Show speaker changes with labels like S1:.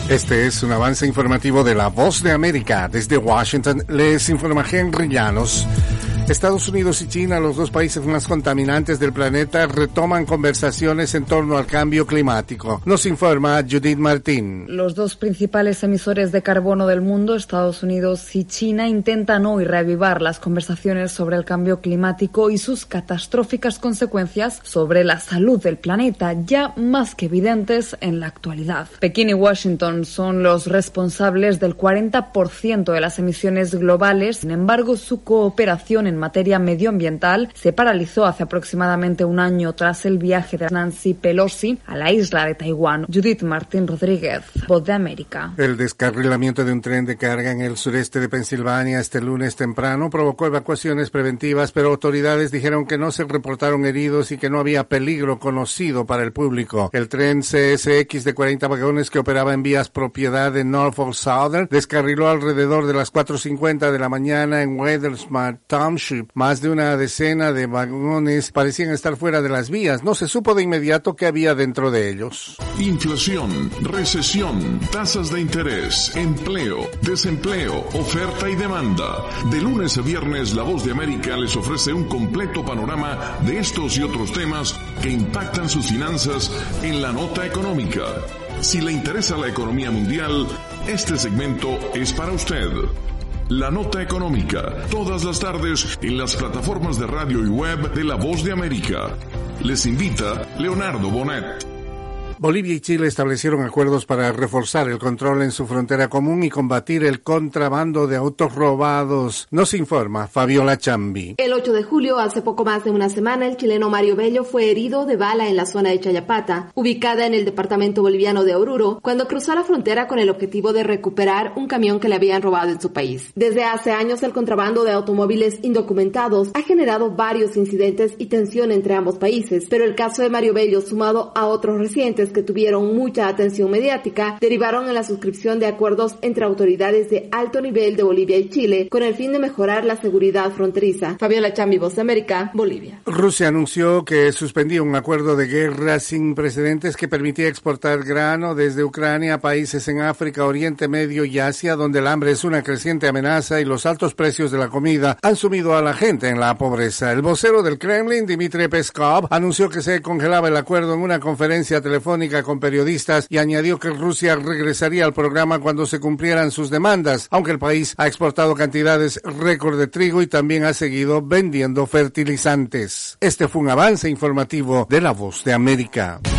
S1: Este es un avance informativo de La Voz de América. Desde Washington les informa Henry Llanos. Estados Unidos y China, los dos países más contaminantes del planeta, retoman conversaciones en torno al cambio climático. Nos informa Judith Martín.
S2: Los dos principales emisores de carbono del mundo, Estados Unidos y China, intentan hoy reavivar las conversaciones sobre el cambio climático y sus catastróficas consecuencias sobre la salud del planeta, ya más que evidentes en la actualidad. Pekín y Washington son los responsables del 40% de las emisiones globales. Sin embargo, su cooperación en materia medioambiental se paralizó hace aproximadamente un año tras el viaje de Nancy Pelosi a la isla de Taiwán. Judith Martín Rodríguez, Voz de América.
S1: El descarrilamiento de un tren de carga en el sureste de Pensilvania este lunes temprano provocó evacuaciones preventivas, pero autoridades dijeron que no se reportaron heridos y que no había peligro conocido para el público. El tren CSX de 40 vagones que operaba en vías propiedad de Norfolk Southern descarriló alrededor de las 4:50 de la mañana en Weathersmart Township. Más de una decena de vagones parecían estar fuera de las vías. No se supo de inmediato qué había dentro de ellos.
S3: Inflación, recesión, tasas de interés, empleo, desempleo, oferta y demanda. De lunes a viernes, La Voz de América les ofrece un completo panorama de estos y otros temas que impactan sus finanzas en la nota económica. Si le interesa la economía mundial, este segmento es para usted. La Nota Económica, todas las tardes en las plataformas de radio y web de La Voz de América. Les invita Leonardo Bonet.
S1: Bolivia y Chile establecieron acuerdos para reforzar el control en su frontera común y combatir el contrabando de autos robados. Nos informa Fabiola Chambi.
S4: El 8 de julio, hace poco más de una semana, el chileno Mario Bello fue herido de bala en la zona de Chayapata, ubicada en el departamento boliviano de Oruro, cuando cruzó la frontera con el objetivo de recuperar un camión que le habían robado en su país. Desde hace años, el contrabando de automóviles indocumentados ha generado varios incidentes y tensión entre ambos países, pero el caso de Mario Bello, sumado a otros recientes que tuvieron mucha atención mediática, derivaron en la suscripción de acuerdos entre autoridades de alto nivel de Bolivia y Chile con el fin de mejorar la seguridad fronteriza. Fabiola Chambi, Voz de América, Bolivia.
S1: Rusia anunció que suspendía un acuerdo de guerra sin precedentes que permitía exportar grano desde Ucrania a países en África, Oriente Medio y Asia, donde el hambre es una creciente amenaza y los altos precios de la comida han sumido a la gente en la pobreza. El vocero del Kremlin, Dmitry Peskov, anunció que se congelaba el acuerdo en una conferencia telefónica con periodistas y añadió que Rusia regresaría al programa cuando se cumplieran sus demandas, aunque el país ha exportado cantidades récord de trigo y también ha seguido vendiendo fertilizantes. Este fue un avance informativo de La Voz de América.